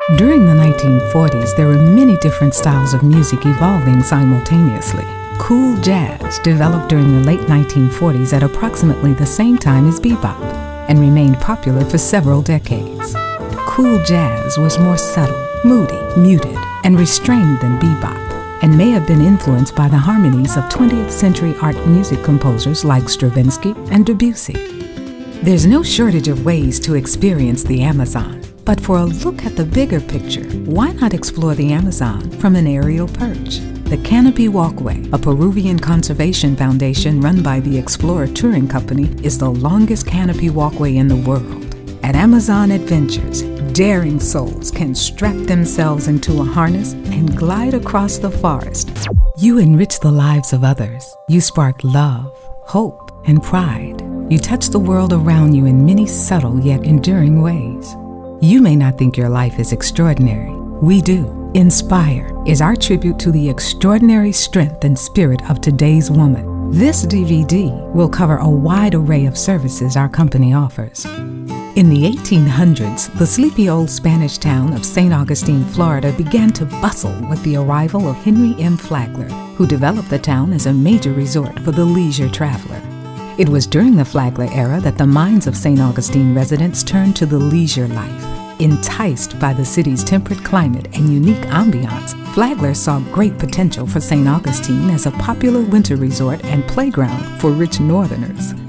During the 1940s, there were many different styles of music evolving simultaneously. Cool jazz developed during the late 1940s at approximately the same time as bebop and remained popular for several decades. Cool jazz was more subtle, moody, muted, and restrained than bebop, and may have been influenced by the harmonies of 20th century art music composers like Stravinsky and Debussy. There's no shortage of ways to experience the Amazon. But for a look at the bigger picture, why not explore the Amazon from an aerial perch? The Canopy Walkway, a Peruvian conservation foundation run by the Explorer Touring Company, is the longest canopy walkway in the world. At Amazon Adventures, daring souls can strap themselves into a harness and glide across the forest. You enrich the lives of others. You spark love, hope, and pride. You touch the world around you in many subtle yet enduring ways. You may not think your life is extraordinary. We do. Inspire is our tribute to the extraordinary strength and spirit of today's woman. This DVD will cover a wide array of services our company offers. In the 1800s, the sleepy old Spanish town of St. Augustine, Florida began to bustle with the arrival of Henry M. Flagler, who developed the town as a major resort for the leisure traveler. It was during the Flagler era that the minds of St. Augustine residents turned to the leisure life. Enticed by the city's temperate climate and unique ambiance, Flagler saw great potential for St. Augustine as a popular winter resort and playground for rich northerners.